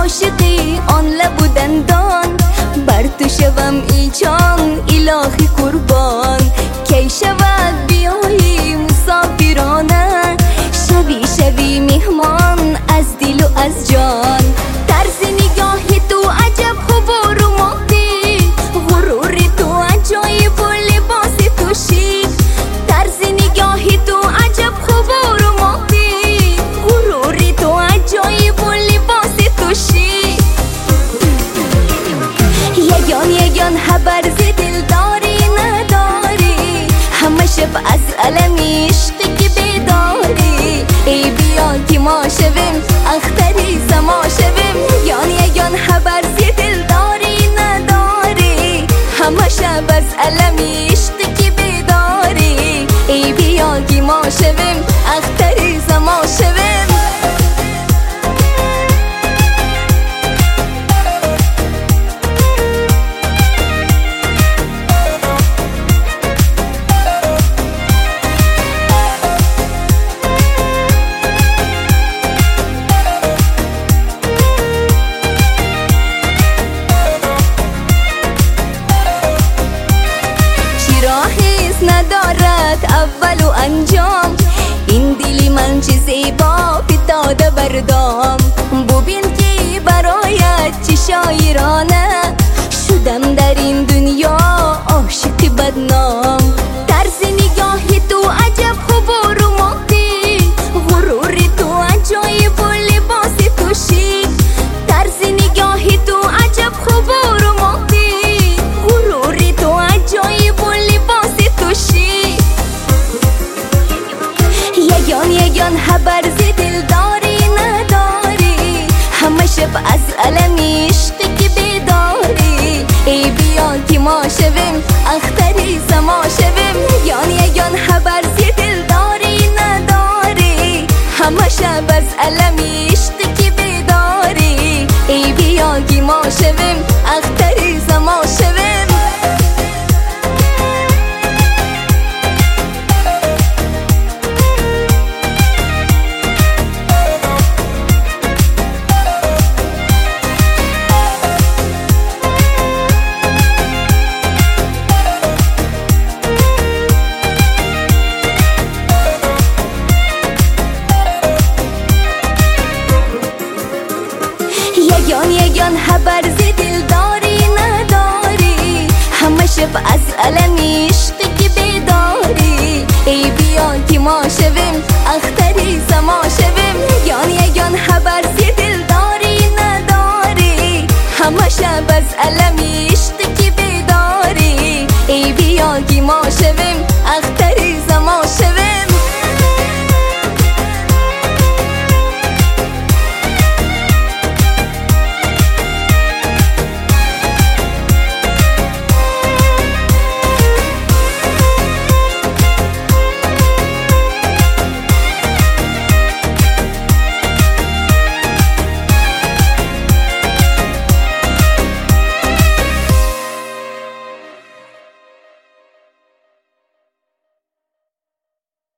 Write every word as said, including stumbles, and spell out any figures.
عاشقی آن لب و دندان، بر تو شوم ای جان الهی قربان. کی شود بیایی مسافرانه، شوی شوی مهمان از دل و از جان. طرز نگاه تو عجب خوب و رومانتیک، غرور تو عجایب و لباس تو شیک. طرز نگاه تو عجب خوب و رومانتیک، غرور تو عجایب و لباس تو شیک. یگان یگان خبر ز دل داری نداری، همه شب از علم عشقی که بیداری. ای بیا که ما شویم اختری سما شویم، یگان یگان خبر ز دل داری نداری، همه شب از علم عشقی که بیداری. ای بیا که ما شویم اختری سما شویم. ندارد اول و انجام، این دلی من چه زیبا فتاده بردام. ببین که برایت چه شاعرانه، شدم در این دنیا عاشق بدنام. طرز نگاه تو عجب خوب و رومانتیک، غرور تو عجایب و لباس تو شیک. طرز نگاه تو عجب خوب و رومانتیک، غرور تو عجایب و لباس تو شیک. یگان یگان خبر ز دل داری نداری، همه شب از علم عشقی که بیداری. ای بیا که ما شویم اختری سما شویم، یگان یگان خبر ز دل داری نداری، همه شب از علم عشقی که بیداری. ای بیا که ما شویم اختری سما شویم. یگان یگان خبر ز دل داری نداری، همه شب از علم عشقی که بیداری. ای بیا که ما شویم اختری سما